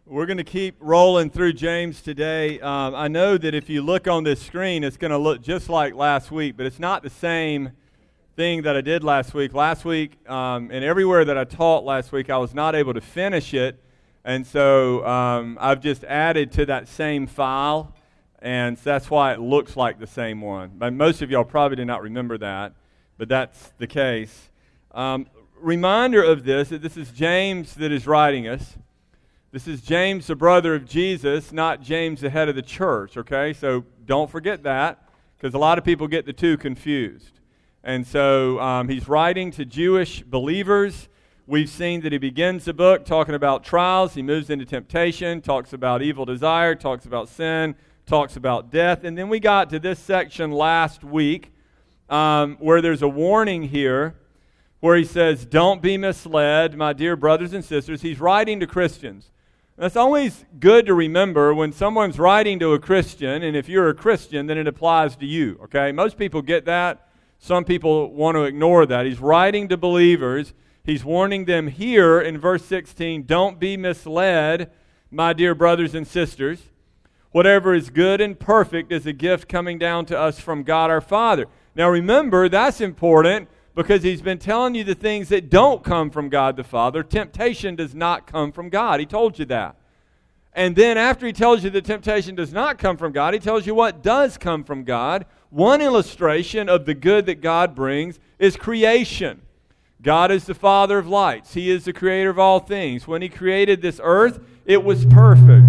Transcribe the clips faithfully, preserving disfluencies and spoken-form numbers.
We're going to keep rolling through James today. Um, I know that if you look on this screen, it's going to look just like last week, but it's not the same thing that I did last week. Last week, um, and everywhere that I taught last week, I was not able to finish it, and so um, I've just added to that same file, and so that's why it looks like the same one. But most of y'all probably did not remember that, but that's the case. Um, reminder of this, that this is James that is writing us. This is James, the brother of Jesus, not James, the head of the church, okay? So don't forget that, because a lot of people get the two confused. And so um, he's writing to Jewish believers. We've seen that he begins the book talking about trials. He moves into temptation, talks about evil desire, talks about sin, talks about death. And then we got to this section last week um, where there's a warning here where he says, don't be misled, my dear brothers and sisters. He's writing to Christians. That's always good to remember when someone's writing to a Christian, and if you're a Christian, then it applies to you, okay? Most people get that. Some people want to ignore that. He's writing to believers. He's warning them here in verse sixteen, don't be misled, my dear brothers and sisters. Whatever is good and perfect is a gift coming down to us from God our Father. Now remember, that's important, because he's been telling you the things that don't come from God the Father. Temptation does not come from God. He told you that. And then after he tells you that temptation does not come from God, he tells you what does come from God. One illustration of the good that God brings is creation. God is the Father of lights. He is the creator of all things. When he created this earth, it was perfect.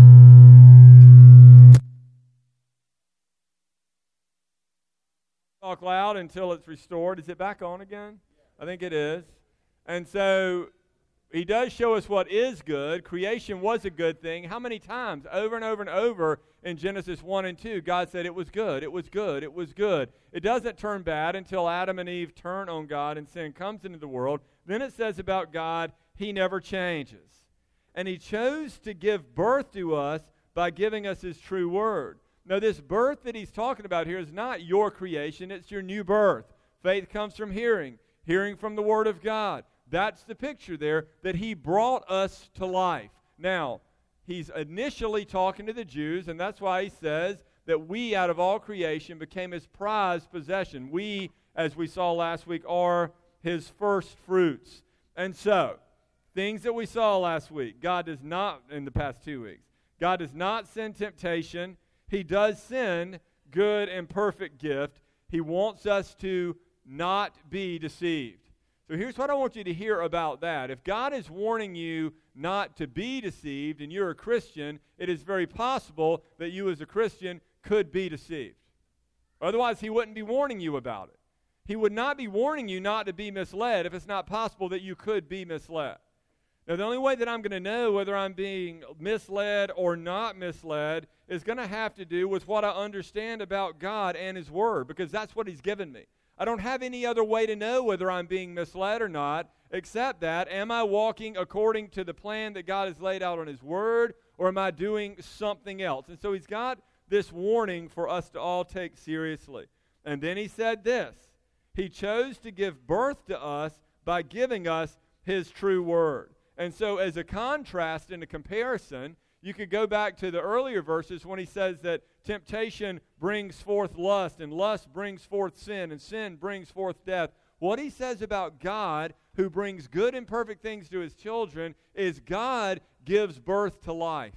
Talk loud until it's restored. Is it back on again? I think it is. And so he does show us what is good. Creation was a good thing. How many times? Over and over and over in Genesis one and two, God said it was good, it was good, it was good. It doesn't turn bad until Adam and Eve turn on God and sin comes into the world. Then it says about God, he never changes. And he chose to give birth to us by giving us his true word. Now, this birth that he's talking about here is not your creation, it's your new birth. Faith comes from hearing, hearing from the Word of God. That's the picture there, that he brought us to life. Now, he's initially talking to the Jews, and that's why he says that we, out of all creation, became his prized possession. We, as we saw last week, are his first fruits. And so, things that we saw last week, God does not, in the past two weeks, God does not send temptation. He does send good and perfect gift. He wants us to not be deceived. So here's what I want you to hear about that. If God is warning you not to be deceived and you're a Christian, it is very possible that you as a Christian could be deceived. Otherwise, he wouldn't be warning you about it. He would not be warning you not to be misled if it's not possible that you could be misled. Now, the only way that I'm going to know whether I'm being misled or not misled is going to have to do with what I understand about God and his word, because that's what he's given me. I don't have any other way to know whether I'm being misled or not, except that, am I walking according to the plan that God has laid out on his word, or am I doing something else? And so he's got this warning for us to all take seriously. And then he said this, he chose to give birth to us by giving us his true word. And so as a contrast and a comparison, you could go back to the earlier verses when he says that temptation brings forth lust, and lust brings forth sin, and sin brings forth death. What he says about God, who brings good and perfect things to his children, is God gives birth to life.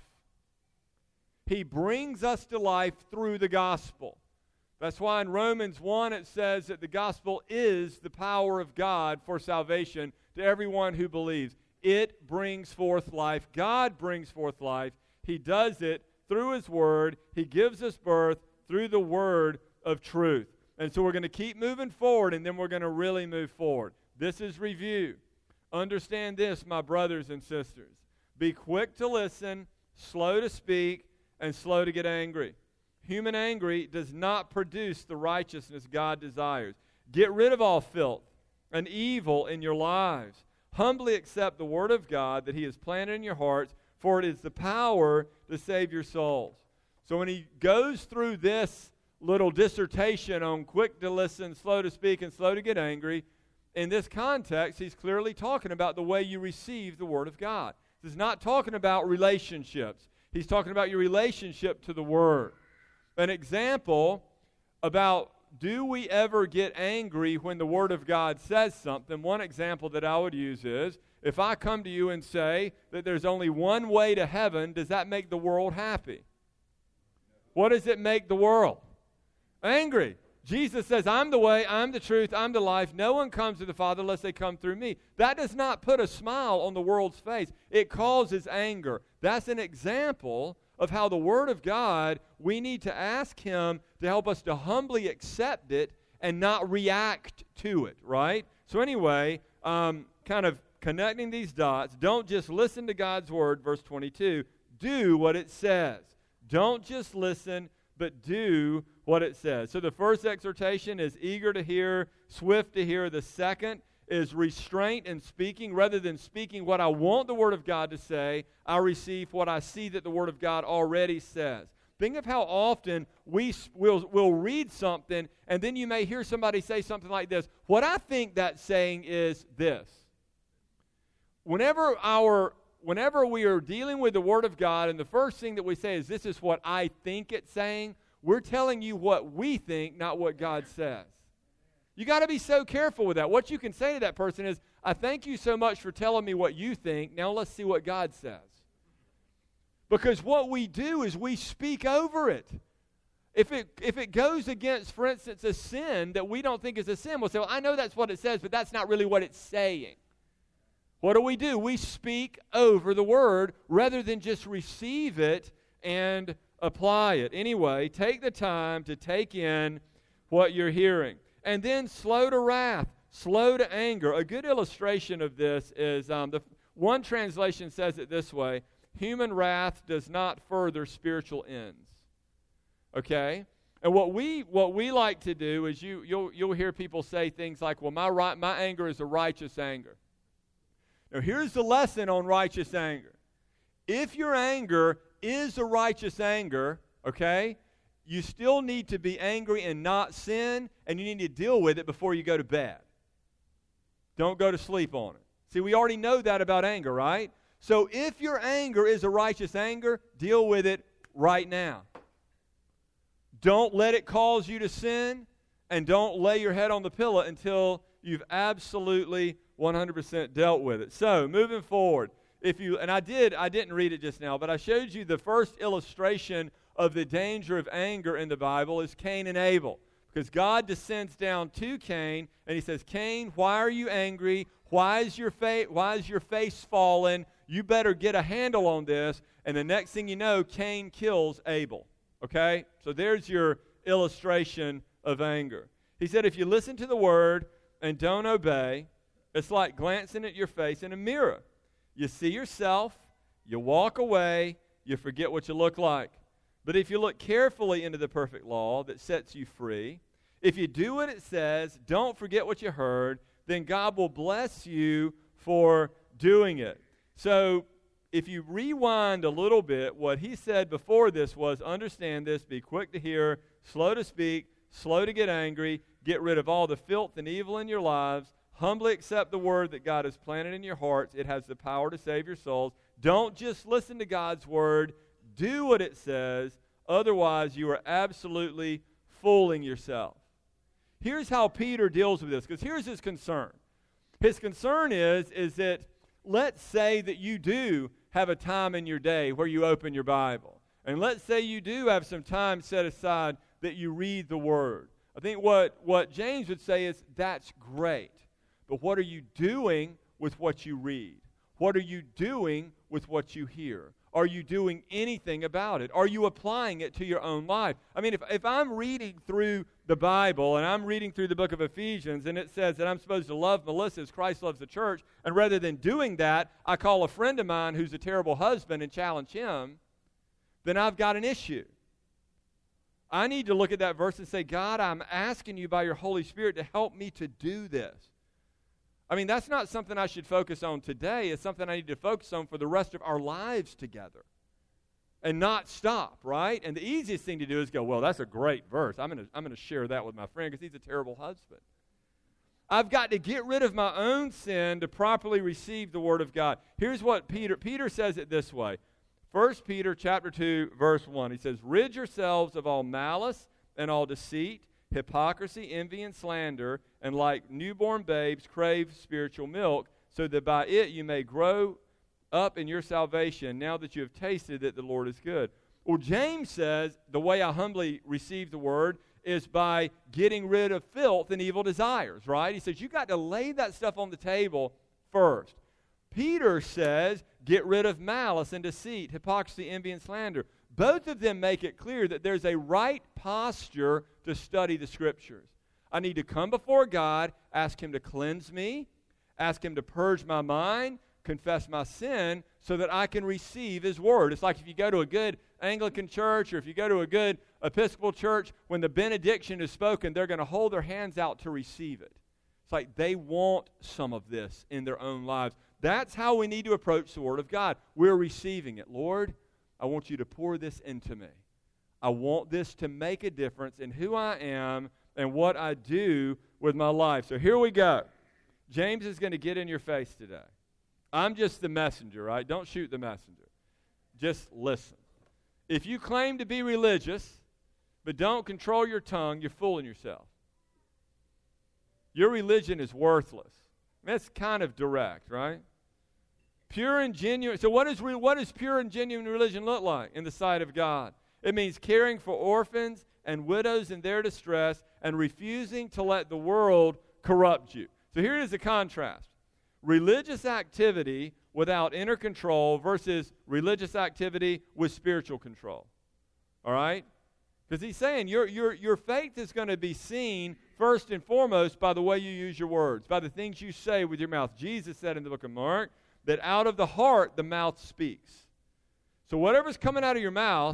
He brings us to life through the gospel. That's why in Romans one it says that the gospel is the power of God for salvation to everyone who believes. It brings forth life. God brings forth life. He does it through his word. He gives us birth through the word of truth. And so we're going to keep moving forward, and then we're going to really move forward. This is review. Understand this, my brothers and sisters. Be quick to listen, slow to speak, and slow to get angry. Human anger does not produce the righteousness God desires. Get rid of all filth and evil in your lives. Humbly accept the word of God that he has planted in your hearts, for it is the power to save your souls. So when he goes through this little dissertation on quick to listen, slow to speak, and slow to get angry, in this context, he's clearly talking about the way you receive the word of God. This is not talking about relationships. He's talking about your relationship to the Word. An example about do we ever get angry when the Word of God says something? One example that I would use is, if I come to you and say that there's only one way to heaven, does that make the world happy? What does it make the world? Angry. Jesus says, I'm the way, I'm the truth, I'm the life. No one comes to the Father unless they come through me. That does not put a smile on the world's face. It causes anger. That's an example of how the Word of God, we need to ask Him to help us to humbly accept it and not react to it, right? So anyway, um, kind of connecting these dots, don't just listen to God's Word, verse twenty-two, do what it says. Don't just listen, but do what it says. So the first exhortation is eager to hear, swift to hear. The second is restraint in speaking. Rather than speaking what I want the Word of God to say, I receive what I see that the Word of God already says. Think of how often we will we'll read something, and then you may hear somebody say something like this. What I think that's saying is this. Whenever our whenever we are dealing with the Word of God, and the first thing that we say is, this is what I think it's saying, we're telling you what we think, not what God says. You got to be so careful with that. What you can say to that person is, I thank you so much for telling me what you think. Now let's see what God says. Because what we do is we speak over it. If it if it goes against, for instance, a sin that we don't think is a sin, we'll say, well, I know that's what it says, but that's not really what it's saying. What do we do? We speak over the Word rather than just receive it and apply it. Anyway, take the time to take in what you're hearing. And then slow to wrath, slow to anger. A good illustration of this is, um, the one translation says it this way, human wrath does not further spiritual ends. Okay? And what we what we like to do is you you'll you'll hear people say things like, well, my right, my anger is a righteous anger. Now, here's the lesson on righteous anger. If your anger is a righteous anger, okay, you still need to be angry and not sin, and you need to deal with it before you go to bed. Don't go to sleep on it. See, we already know that about anger, right? So if your anger is a righteous anger, deal with it right now. Don't let it cause you to sin, and don't lay your head on the pillow until you've absolutely one hundred percent dealt with it. So, moving forward, if you, and I did, I didn't read it just now, but I showed you the first illustration of the danger of anger in the Bible is Cain and Abel. Because God descends down to Cain, and He says, Cain, why are you angry? Why is your face, why is your face fallen? You better get a handle on this. And the next thing you know, Cain kills Abel. Okay? So there's your illustration of anger. He said, if you listen to the Word and don't obey, it's like glancing at your face in a mirror. You see yourself, you walk away, you forget what you look like. But if you look carefully into the perfect law that sets you free, if you do what it says, don't forget what you heard, then God will bless you for doing it. So if you rewind a little bit, what he said before this was, understand this, be quick to hear, slow to speak, slow to get angry, get rid of all the filth and evil in your lives, humbly accept the word that God has planted in your hearts. It has the power to save your souls. Don't just listen to God's word. Do what it says. Otherwise, you are absolutely fooling yourself. Here's how Peter deals with this, because here's his concern. His concern is, is that let's say that you do have a time in your day where you open your Bible. And let's say you do have some time set aside that you read the Word. I think what, what James would say is, that's great. But what are you doing with what you read? What are you doing with what you hear? Are you doing anything about it? Are you applying it to your own life? I mean, if, if I'm reading through the Bible and I'm reading through the book of Ephesians and it says that I'm supposed to love Melissa as Christ loves the church, and rather than doing that, I call a friend of mine who's a terrible husband and challenge him, then I've got an issue. I need to look at that verse and say, God, I'm asking you by your Holy Spirit to help me to do this. I mean, that's not something I should focus on today. It's something I need to focus on for the rest of our lives together and not stop, right? And the easiest thing to do is go, well, that's a great verse. I'm going to I'm going to share that with my friend because he's a terrible husband. I've got to get rid of my own sin to properly receive the Word of God. Here's what Peter, Peter says it this way. First Peter chapter two, verse one. He says, rid yourselves of all malice and all deceit, hypocrisy, envy, and slander, and like newborn babes crave spiritual milk, so that by it you may grow up in your salvation, now that you have tasted that the Lord is good. Well, James says, the way I humbly receive the Word is by getting rid of filth and evil desires, right? He says, you got to lay that stuff on the table first. Peter says, get rid of malice and deceit, hypocrisy, envy, and slander. Both of them make it clear that there's a right posture to study the Scriptures. I need to come before God, ask Him to cleanse me, ask Him to purge my mind, confess my sin, so that I can receive His Word. It's like if you go to a good Anglican church or if you go to a good Episcopal church, when the benediction is spoken, they're going to hold their hands out to receive it. It's like they want some of this in their own lives. That's how we need to approach the Word of God. We're receiving it. Lord, I want you to pour this into me. I want this to make a difference in who I am and what I do with my life. So here we go. James is going to get in your face today. I'm just the messenger, right? Don't shoot the messenger. Just listen. If you claim to be religious, but don't control your tongue, you're fooling yourself. Your religion is worthless. That's kind of direct, right? Pure and genuine. So what, is re, what does pure and genuine religion look like in the sight of God? It means caring for orphans and widows in their distress and refusing to let the world corrupt you. So here is the contrast. Religious activity without inner control versus religious activity with spiritual control. All right? Because he's saying your, your, your faith is going to be seen first and foremost by the way you use your words, by the things you say with your mouth. Jesus said in the book of Mark that out of the heart the mouth speaks. So whatever's coming out of your mouth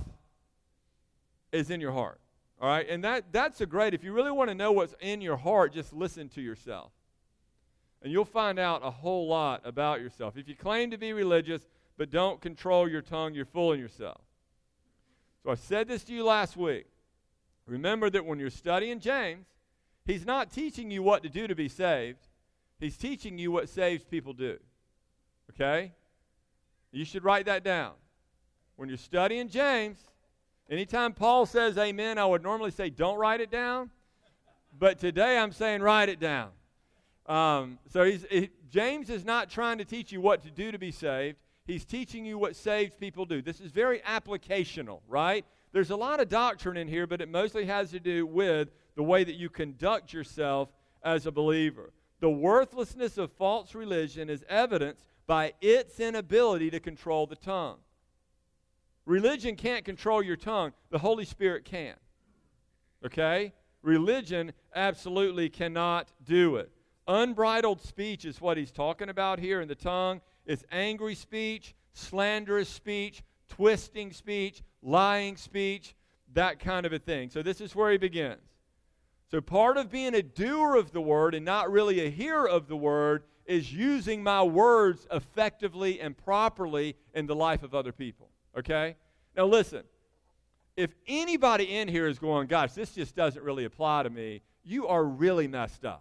is in your heart. All right? And that that's a great, if you really want to know what's in your heart, just listen to yourself. And you'll find out a whole lot about yourself. If you claim to be religious but don't control your tongue, you're fooling yourself. So I said this to you last week. Remember that when you're studying James, he's not teaching you what to do to be saved. He's teaching you what saved people do. Okay? You should write that down. When you're studying James, anytime Paul says amen, I would normally say don't write it down. But today I'm saying write it down. Um, so he's, he, James is not trying to teach you what to do to be saved. He's teaching you what saved people do. This is very applicational, right? There's a lot of doctrine in here, but it mostly has to do with the way that you conduct yourself as a believer. The worthlessness of false religion is evidenced by its inability to control the tongue. Religion can't control your tongue. The Holy Spirit can. Okay? Religion absolutely cannot do it. Unbridled speech is what he's talking about here in the tongue. It's angry speech, slanderous speech, twisting speech, lying speech, that kind of a thing. So this is where he begins. So part of being a doer of the word and not really a hearer of the word is using my words effectively and properly in the life of other people. Okay? Now listen, if anybody in here is going, gosh, this just doesn't really apply to me, you are really messed up.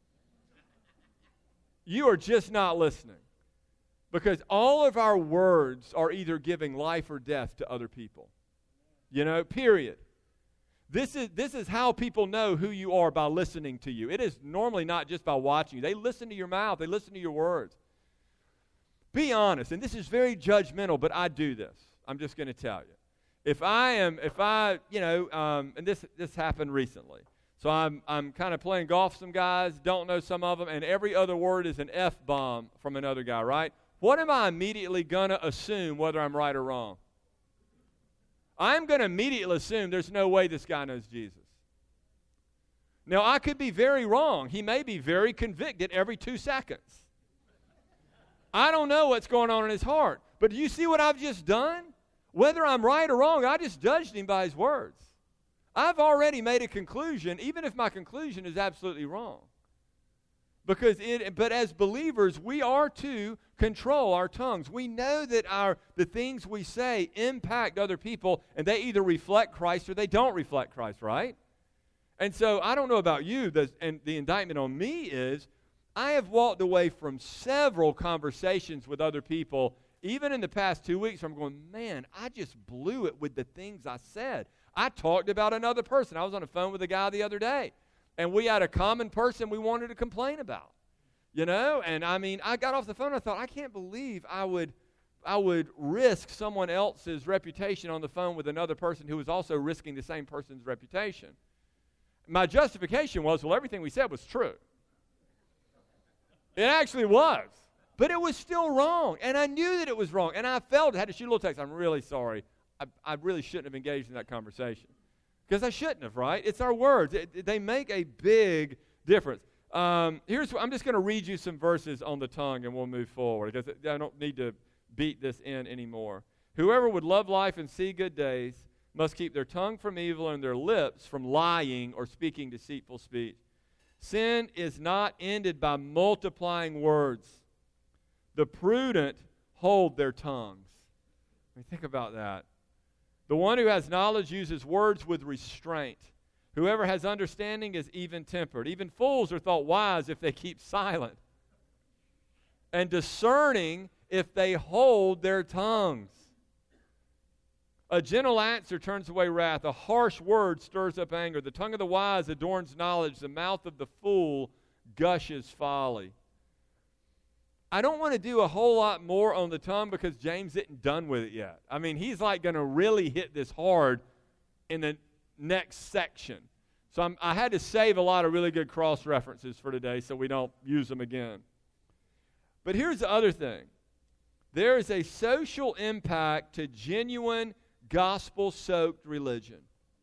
You are just not listening. Because all of our words are either giving life or death to other people. You know, period. This is, this is how people know who you are, by listening to you. It is normally not just by watching you. They listen to your mouth. They listen to your words. Be honest, and this is very judgmental, but I do this. I'm just going to tell you. If I am, if I, you know, um, and this this happened recently. So I'm I'm kind of playing golf with some guys, don't know some of them, and every other word is an F-bomb from another guy, right? What am I immediately going to assume whether I'm right or wrong? I'm going to immediately assume there's no way this guy knows Jesus. Now, I could be very wrong. He may be very convicted every two seconds. I don't know what's going on in his heart. But do you see what I've just done? Whether I'm right or wrong, I just judged him by his words. I've already made a conclusion, even if my conclusion is absolutely wrong. Because it, but as believers, we are to control our tongues. We know that our the things we say impact other people, and they either reflect Christ or they don't reflect Christ, right? And so I don't know about you, the, and the indictment on me is I have walked away from several conversations with other people, even in the past two weeks, where I'm going, man, I just blew it with the things I said. I talked about another person. I was on the phone with a guy the other day, and we had a common person we wanted to complain about, you know? And, I mean, I got off the phone and I thought, I can't believe I would I would risk someone else's reputation on the phone with another person who was also risking the same person's reputation. My justification was, well, everything we said was true. It actually was. But it was still wrong. And I knew that it was wrong. And I felt it. I had to shoot a little text. I'm really sorry. I, I really shouldn't have engaged in that conversation. Because I shouldn't have, right? It's our words. It, it, they make a big difference. Um, here's I'm just going to read you some verses on the tongue and we'll move forward. Because I don't need to beat this in anymore. Whoever would love life and see good days must keep their tongue from evil and their lips from lying or speaking deceitful speech. Sin is not ended by multiplying words. The prudent hold their tongues. I mean, think about that. The one who has knowledge uses words with restraint. Whoever has understanding is even-tempered. Even fools are thought wise if they keep silent. And discerning if they hold their tongues. A gentle answer turns away wrath. A harsh word stirs up anger. The tongue of the wise adorns knowledge. The mouth of the fool gushes folly. I don't want to do a whole lot more on the tongue because James isn't done with it yet. I mean, he's like going to really hit this hard in the next section. So I'm, I had to save a lot of really good cross references for today so we don't use them again. But here's the other thing. There is a social impact to genuine gospel-soaked religion.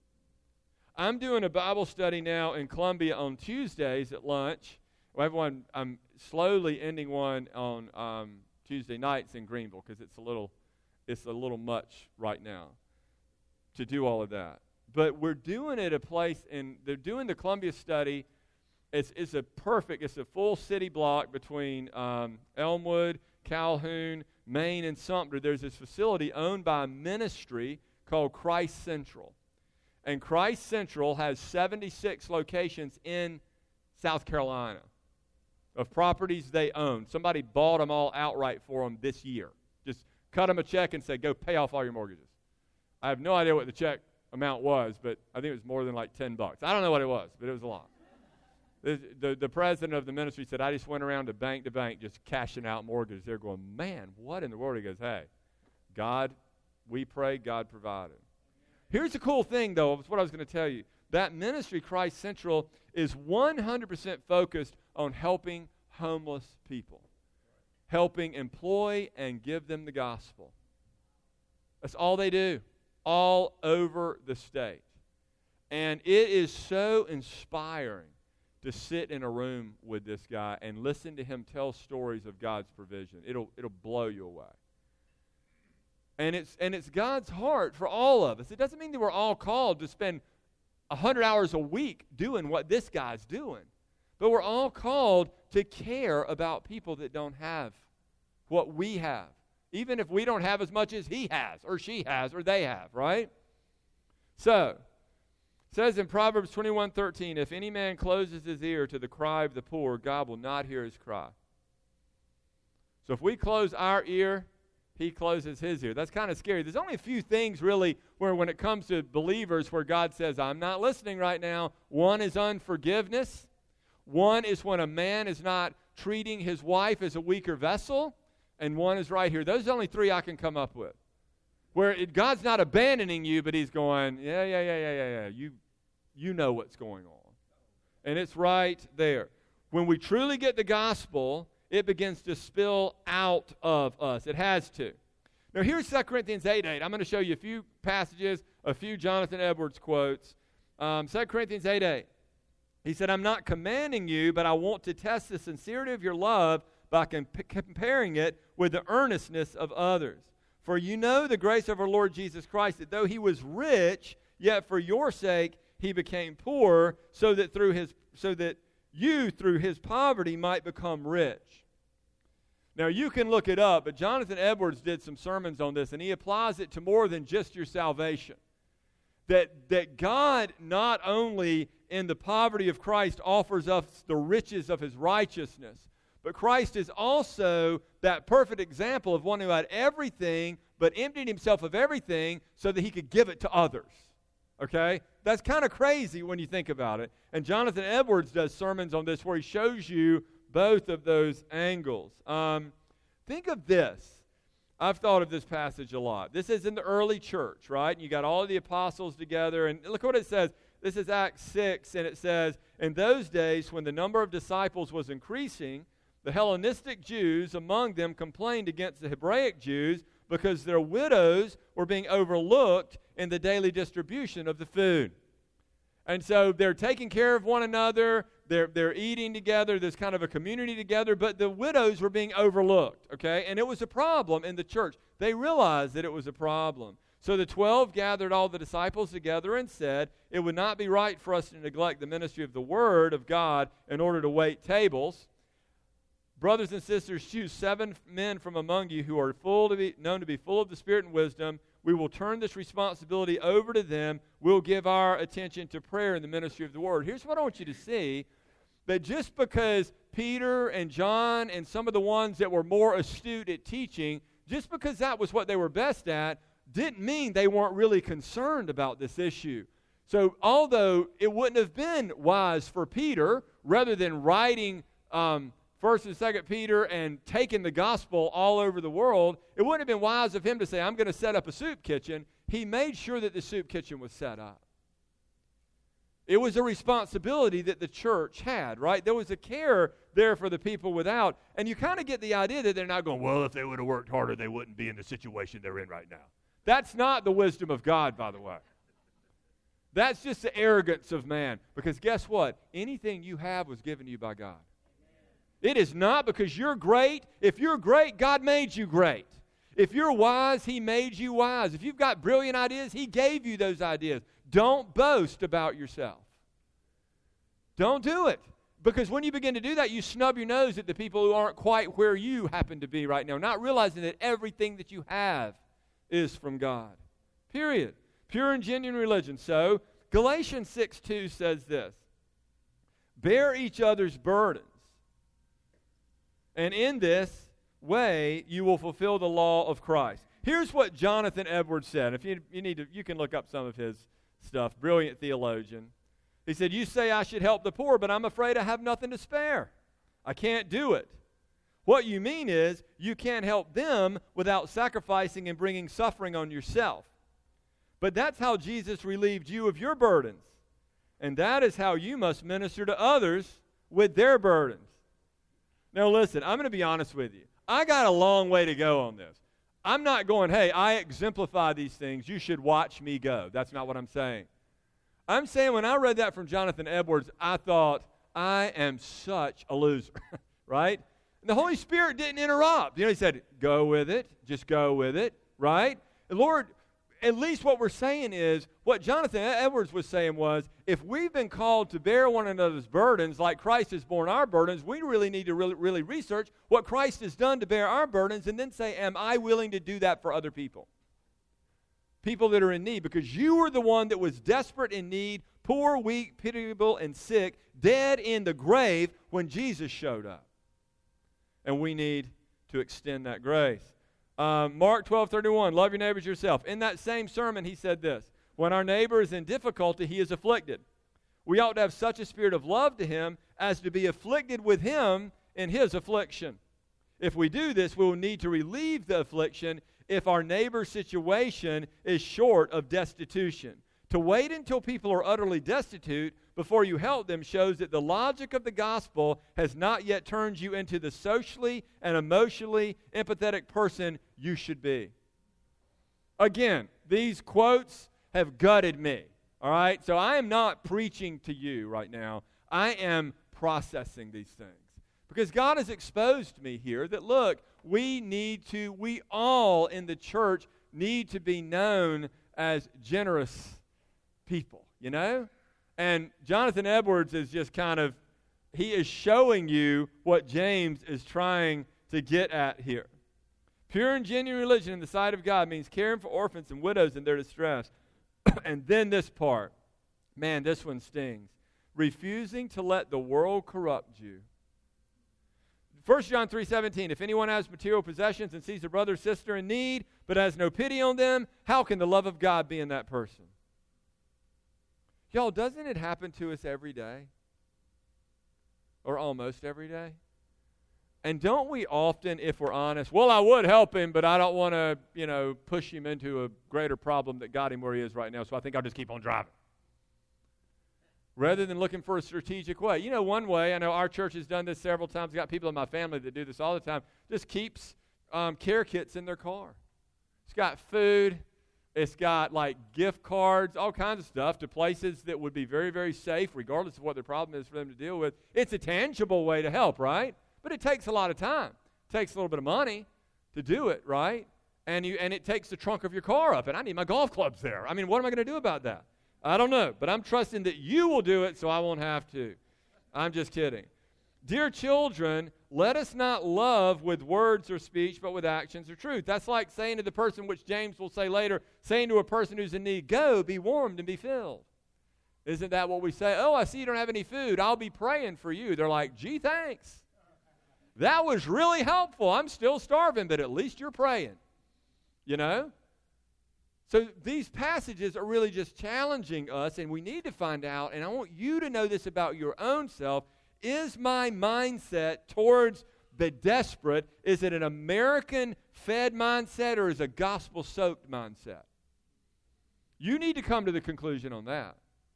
I'm doing a Bible study now in Columbia on Tuesdays at lunch. I have one, I'm slowly ending one on um, Tuesday nights in Greenville because it's a little, it's a little much right now to do all of that. But we're doing it at a place, and they're doing the Columbia study. It's, it's a perfect, it's a full city block between um, Elmwood, Calhoun, Maine, and Sumter. There's this facility owned by a ministry called Christ Central. And Christ Central has seventy-six locations in South Carolina of properties they own. Somebody bought them all outright for them this year. Just cut them a check and said, go pay off all your mortgages. I have no idea what the check amount was, but I think it was more than like ten bucks. I don't know what it was, but it was a lot. The, the, the president of the ministry said, I just went around to bank to bank just cashing out mortgages. They're going, man, what in the world? He goes, hey, God, we pray, God provided. Here's the cool thing, though, of what I was going to tell you. That ministry, Christ Central, is one hundred percent focused on helping homeless people, helping employ and give them the gospel. That's all they do, all over the state. And it is so inspiring to sit in a room with this guy and listen to him tell stories of God's provision. It'll, it'll blow you away. And it's, and it's God's heart for all of us. It doesn't mean that we're all called to spend one hundred hours a week doing what this guy's doing. But we're all called to care about people that don't have what we have. Even if we don't have as much as he has, or she has, or they have, right? So, it says in Proverbs twenty-one thirteen, if any man closes his ear to the cry of the poor, God will not hear his cry. So if we close our ear, he closes his ear. That's kind of scary. There's only a few things really where when it comes to believers where God says, I'm not listening right now. One is unforgiveness. One is when a man is not treating his wife as a weaker vessel. And one is right here. Those are the only three I can come up with. Where it, God's not abandoning you, but he's going, yeah, yeah, yeah, yeah, yeah, yeah. You, you know what's going on. And it's right there. When we truly get the gospel, it begins to spill out of us. It has to. Now here's Second Corinthians eight eight. I'm going to show you a few passages, a few Jonathan Edwards quotes. Um, Second Corinthians eight eight. He said, I'm not commanding you, but I want to test the sincerity of your love by comp- comparing it with the earnestness of others. For you know the grace of our Lord Jesus Christ, that though he was rich, yet for your sake he became poor, so that through his so that you through his poverty might become rich. Now you can look it up, but Jonathan Edwards did some sermons on this, and he applies it to more than just your salvation. That that God not only in the poverty of Christ offers us the riches of his righteousness. But Christ is also that perfect example of one who had everything but emptied himself of everything so that he could give it to others. Okay? That's kind of crazy when you think about it. And Jonathan Edwards does sermons on this where he shows you both of those angles. Um, think of this. I've thought of this passage a lot. This is in the early church, right? And you got all of the apostles together. And look what it says. This is Acts six, and it says, in those days when the number of disciples was increasing, the Hellenistic Jews among them complained against the Hebraic Jews because their widows were being overlooked in the daily distribution of the food. And so they're taking care of one another, they're, they're eating together, there's kind of a community together, but the widows were being overlooked, okay? And it was a problem in the church. They realized that it was a problem. So the twelve gathered all the disciples together and said, it would not be right for us to neglect the ministry of the Word of God in order to wait tables. Brothers and sisters, choose seven men from among you who are full to be, known to be full of the Spirit and wisdom. We will turn this responsibility over to them. We'll give our attention to prayer in the ministry of the Word. Here's what I want you to see, that just because Peter and John and some of the ones that were more astute at teaching, just because that was what they were best at, didn't mean they weren't really concerned about this issue. So although it wouldn't have been wise for Peter, rather than writing um, First and Second Peter and taking the gospel all over the world, it wouldn't have been wise of him to say, I'm going to set up a soup kitchen. He made sure that the soup kitchen was set up. It was a responsibility that the church had, right? There was a care there for the people without. And you kind of get the idea that they're not going, well, if they would have worked harder, they wouldn't be in the situation they're in right now. That's not the wisdom of God, by the way. That's just the arrogance of man. Because guess what? Anything you have was given to you by God. It is not because you're great. If you're great, God made you great. If you're wise, He made you wise. If you've got brilliant ideas, He gave you those ideas. Don't boast about yourself. Don't do it. Because when you begin to do that, you snub your nose at the people who aren't quite where you happen to be right now, not realizing that everything that you have is from God. Period. Pure and genuine religion. So, Galatians six two says this, bear each other's burdens, and in this way you will fulfill the law of Christ. Here's what Jonathan Edwards said. If you, you need to, you can look up some of his stuff. Brilliant theologian. He said, you say I should help the poor, but I'm afraid I have nothing to spare. I can't do it. What you mean is you can't help them without sacrificing and bringing suffering on yourself. But that's how Jesus relieved you of your burdens. And that is how you must minister to others with their burdens. Now listen, I'm going to be honest with you. I got a long way to go on this. I'm not going, hey, I exemplify these things. You should watch me go. That's not what I'm saying. I'm saying when I read that from Jonathan Edwards, I thought, I am such a loser, right? And the Holy Spirit didn't interrupt. You know, He said, go with it. Just go with it, right? And Lord, at least what we're saying is, what Jonathan Edwards was saying was, if we've been called to bear one another's burdens like Christ has borne our burdens, we really need to really, really research what Christ has done to bear our burdens and then say, am I willing to do that for other people? People that are in need, because you were the one that was desperate in need, poor, weak, pitiable, and sick, dead in the grave when Jesus showed up. And we need to extend that grace. Um, Mark twelve thirty-one, love your neighbors yourself. In that same sermon, he said this, when our neighbor is in difficulty, he is afflicted. We ought to have such a spirit of love to him as to be afflicted with him in his affliction. If we do this, we will need to relieve the affliction if our neighbor's situation is short of destitution. To wait until people are utterly destitute before you help them shows that the logic of the gospel has not yet turned you into the socially and emotionally empathetic person you should be. Again, these quotes have gutted me, all right? So I am not preaching to you right now. I am processing these things. Because God has exposed me here that, look, we need to, we all in the church need to be known as generous people, you know? And Jonathan Edwards is just kind of, he is showing you what James is trying to get at here. Pure and genuine religion in the sight of God means caring for orphans and widows in their distress. And then this part, man, this one stings. refusing to let the world corrupt you. First John three seventeen, if anyone has material possessions and sees a brother or sister in need, but has no pity on them, how can the love of God be in that person? Y'all, doesn't it happen to us every day? Or almost every day? And don't we often, if we're honest, well, I would help him, but I don't want to, you know, push him into a greater problem that got him where he is right now, so I think I'll just keep on driving. Rather than looking for a strategic way. You know, one way, I know our church has done this several times. I've got people in my family that do this all the time, just keeps um, care kits in their car. It's got food. It's got, like, gift cards, all kinds of stuff to places that would be very, very safe, regardless of what their problem is for them to deal with. It's a tangible way to help, right? But it takes a lot of time. It takes a little bit of money to do it, right? And you and it takes the trunk of your car up, and I need my golf clubs there. I mean, what am I going to do about that? I don't know, but I'm trusting that you will do it so I won't have to. I'm just kidding. Dear children, let us not love with words or speech, but with actions or truth. That's like saying to the person, which James will say later, saying to a person who's in need, go, be warmed and be filled. Isn't that what we say? Oh, I see you don't have any food. I'll be praying for you. They're like, gee, thanks. That was really helpful. I'm still starving, but at least you're praying. You know? So these passages are really just challenging us, and we need to find out, and I want you to know this about your own self. Is my mindset towards the desperate, is it an American-fed mindset or is it a gospel-soaked mindset? You need to come to the conclusion on that.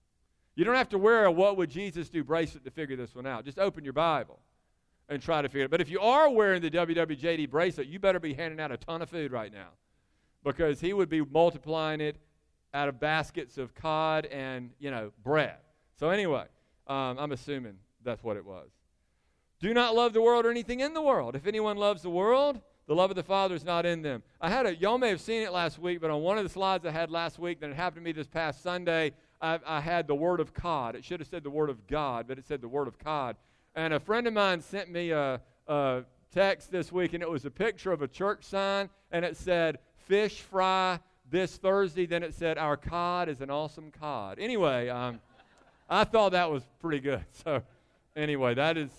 You don't have to wear a what would Jesus do bracelet to figure this one out. Just open your Bible and try to figure it out. But if you are wearing the W W J D bracelet, you better be handing out a ton of food right now, because he would be multiplying it out of baskets of cod and, you know, bread. So anyway, um, I'm assuming that's what it was. Do not love the world or anything in the world. If anyone loves the world, the love of the Father is not in them. I had a, y'all may have seen it last week, but on one of the slides I had last week, that it happened to me this past Sunday, I, I had the word of cod. It should have said the word of God, but it said the word of cod. And a friend of mine sent me a, a text this week, and it was a picture of a church sign, and it said, fish fry this Thursday. Then it said, our cod is an awesome cod. Anyway, um, I thought that was pretty good. So anyway, that is,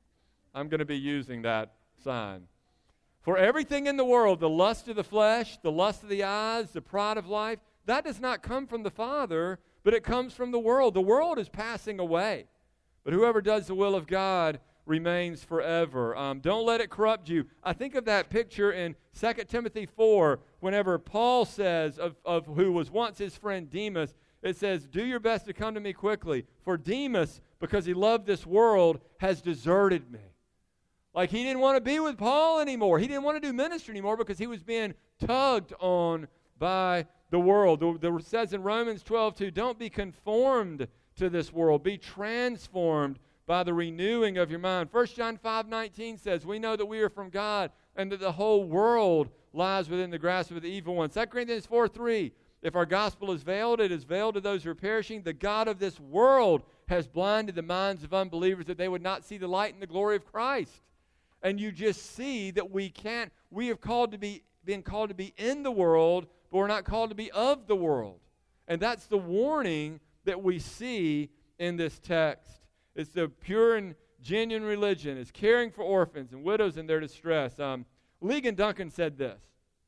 I'm going to be using that sign. For everything in the world, the lust of the flesh, the lust of the eyes, the pride of life, that does not come from the Father, but it comes from the world. The world is passing away, but whoever does the will of God remains forever. Um, don't let it corrupt you. I think of that picture in Second Timothy four, whenever Paul says of, of who was once his friend Demas, it says, do your best to come to me quickly. For Demas, because he loved this world, has deserted me. Like he didn't want to be with Paul anymore. He didn't want to do ministry anymore because he was being tugged on by the world. It says in Romans twelve two, don't be conformed to this world. Be transformed by the renewing of your mind. First John five nineteen says, we know that we are from God and that the whole world lies within the grasp of the evil one. Second Corinthians four three, if our gospel is veiled, it is veiled to those who are perishing. The God of this world has blinded the minds of unbelievers that they would not see the light and the glory of Christ. And you just see that we can't, we have called to be, been called to be in the world, but we're not called to be of the world. And that's the warning that we see in this text. It's the pure and genuine religion. It's caring for orphans and widows in their distress. Um, Ligon Duncan said this.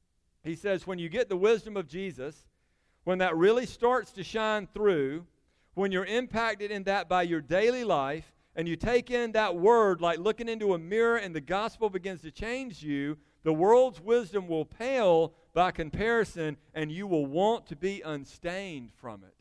He says, when you get the wisdom of Jesus, when that really starts to shine through, when you're impacted in that by your daily life, and you take in that word like looking into a mirror and the gospel begins to change you, the world's wisdom will pale by comparison, and you will want to be unstained from it.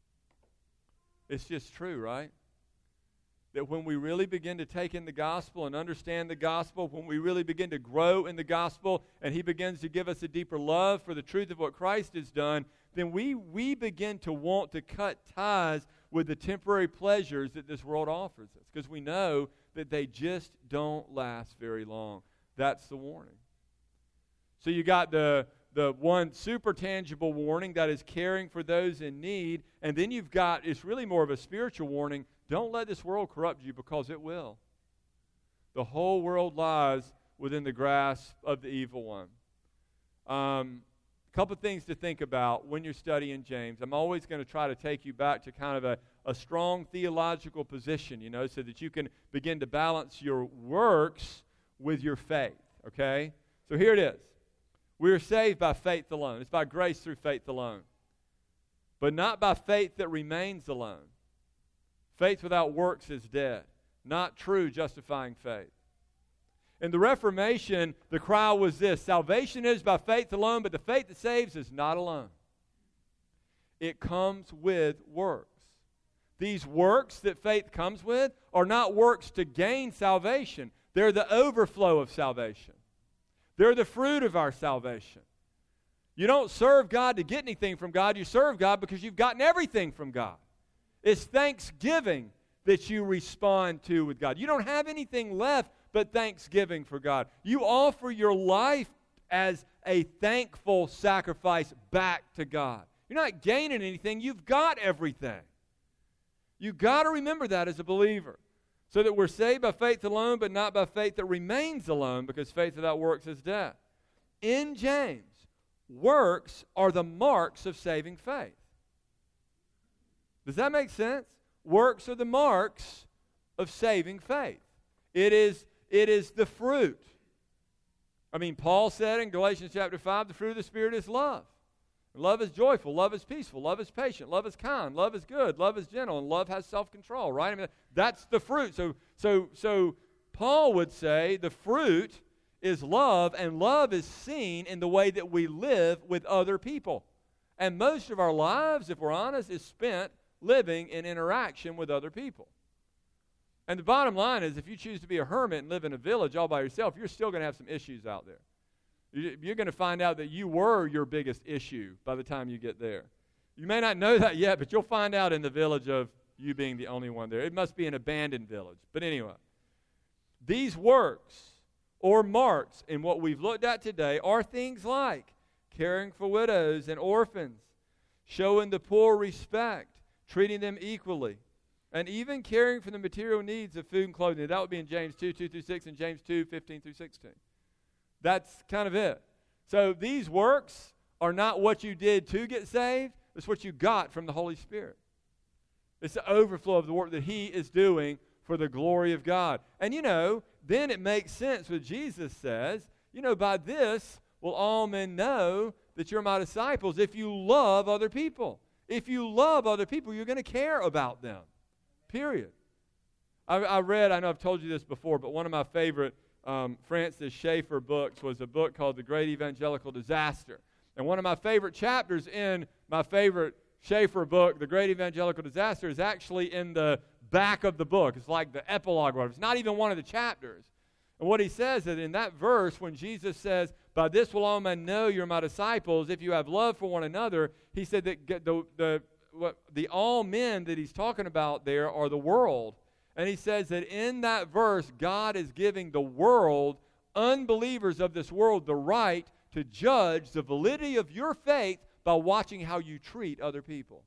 It's just true, right? That when we really begin to take in the gospel and understand the gospel, when we really begin to grow in the gospel, and he begins to give us a deeper love for the truth of what Christ has done, then we, we begin to want to cut ties with the temporary pleasures that this world offers us, because we know that they just don't last very long. That's the warning. So you got the, the one super tangible warning, that is caring for those in need, and then you've got, it's really more of a spiritual warning, don't let this world corrupt you, because it will. The whole world lies within the grasp of the evil one. Um, A couple things to think about when you're studying James. I'm always going to try to take you back to kind of a, a strong theological position, you know, so that you can begin to balance your works with your faith, okay? So here it is. We are saved by faith alone. It's by grace through faith alone. But not by faith that remains alone. Faith without works is dead. Not true justifying faith. In the Reformation, the cry was this: salvation is by faith alone, but the faith that saves is not alone. It comes with works. These works that faith comes with are not works to gain salvation. They're the overflow of salvation. They're the fruit of our salvation. You don't serve God to get anything from God. You serve God because you've gotten everything from God. It's thanksgiving that you respond to with God. You don't have anything left but thanksgiving for God. You offer your life as a thankful sacrifice back to God. You're not gaining anything. You've got everything. You've got to remember that as a believer. So that we're saved by faith alone, but not by faith that remains alone, because faith without works is death. In James, works are the marks of saving faith. Does that make sense? Works are the marks of saving faith. It is, it is the fruit. I mean, Paul said in Galatians chapter five, the fruit of the Spirit is love. Love is joyful, love is peaceful, love is patient, love is kind, love is good, love is gentle, and love has self-control, right? I mean, that's the fruit. So, so, so Paul would say the fruit is love, and love is seen in the way that we live with other people. And most of our lives, if we're honest, is spent living in interaction with other people. And the bottom line is, if you choose to be a hermit and live in a village all by yourself, you're still going to have some issues out there. You're going to find out that you were your biggest issue by the time you get there. You may not know that yet, but you'll find out in the village of you being the only one there. It must be an abandoned village. But anyway, these works or marks in what we've looked at today are things like caring for widows and orphans, showing the poor respect, treating them equally, and even caring for the material needs of food and clothing. That would be in James two, two through six, and James two, fifteen through sixteen. That's kind of it. So these works are not what you did to get saved. It's what you got from the Holy Spirit. It's the overflow of the work that He is doing for the glory of God. And you know, then it makes sense when Jesus says, you know, by this will all men know that you're my disciples if you love other people. If you love other people, you're going to care about them. Period. I, I read, I know I've told you this before, but one of my favorite Um, Francis Schaeffer books was a book called The Great Evangelical Disaster. And one of my favorite chapters in my favorite Schaeffer book, The Great Evangelical Disaster, is actually in the back of the book. It's like the epilogue. It's not even one of the chapters. And what he says is in that verse, when Jesus says, by this will all men know you're my disciples, if you have love for one another, he said that the, the, what, the all men that he's talking about there are the world. And he says that in that verse, God is giving the world, unbelievers of this world, the right to judge the validity of your faith by watching how you treat other people.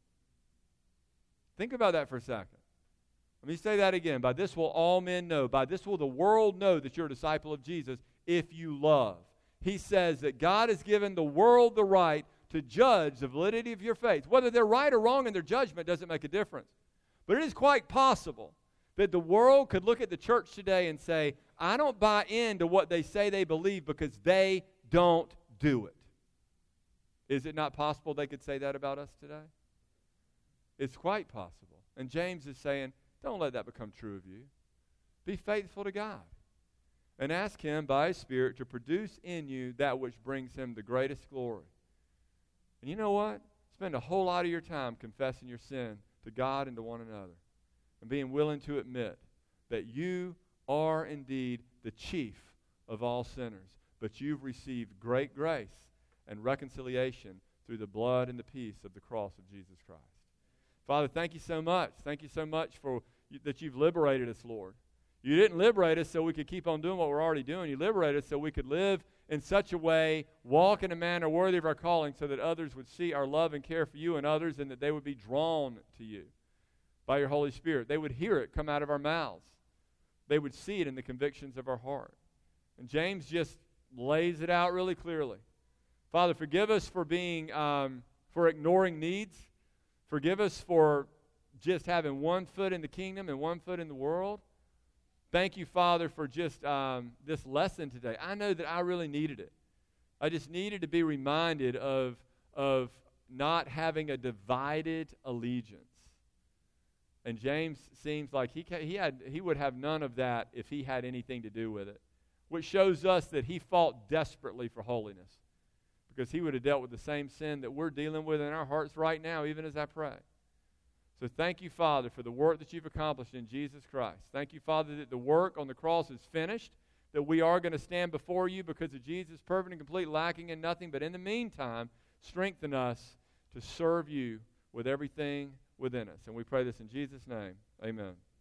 Think about that for a second. Let me say that again. By this will all men know. By this will the world know that you're a disciple of Jesus if you love. He says that God has given the world the right to judge the validity of your faith. Whether they're right or wrong in their judgment doesn't make a difference. But it is quite possible that the world could look at the church today and say, I don't buy into what they say they believe because they don't do it. Is it not possible they could say that about us today? It's quite possible. And James is saying, don't let that become true of you. Be faithful to God. And ask Him by His Spirit to produce in you that which brings Him the greatest glory. And you know what? Spend a whole lot of your time confessing your sin to God and to one another. And being willing to admit that you are indeed the chief of all sinners, but you've received great grace and reconciliation through the blood and the peace of the cross of Jesus Christ. Father, thank you so much. Thank you so much for you, that you've liberated us, Lord. You didn't liberate us so we could keep on doing what we're already doing. You liberated us so we could live in such a way, walk in a manner worthy of our calling, so that others would see our love and care for you and others, and that they would be drawn to you by your Holy Spirit. They would hear it come out of our mouths. They would see it in the convictions of our heart. And James just lays it out really clearly. Father, forgive us for being, um, for ignoring needs. Forgive us for just having one foot in the kingdom and one foot in the world. Thank you, Father, for just um, this lesson today. I know that I really needed it. I just needed to be reminded of, of not having a divided allegiance. And James seems like he ca- he had he would have none of that if he had anything to do with it, which shows us that he fought desperately for holiness, because he would have dealt with the same sin that we're dealing with in our hearts right now, even as I pray. So thank you, Father, for the work that you've accomplished in Jesus Christ. Thank you, Father, that the work on the cross is finished, that we are going to stand before you because of Jesus, perfect and complete, lacking in nothing. But in the meantime, strengthen us to serve you with everything within us. And we pray this in Jesus' name. Amen.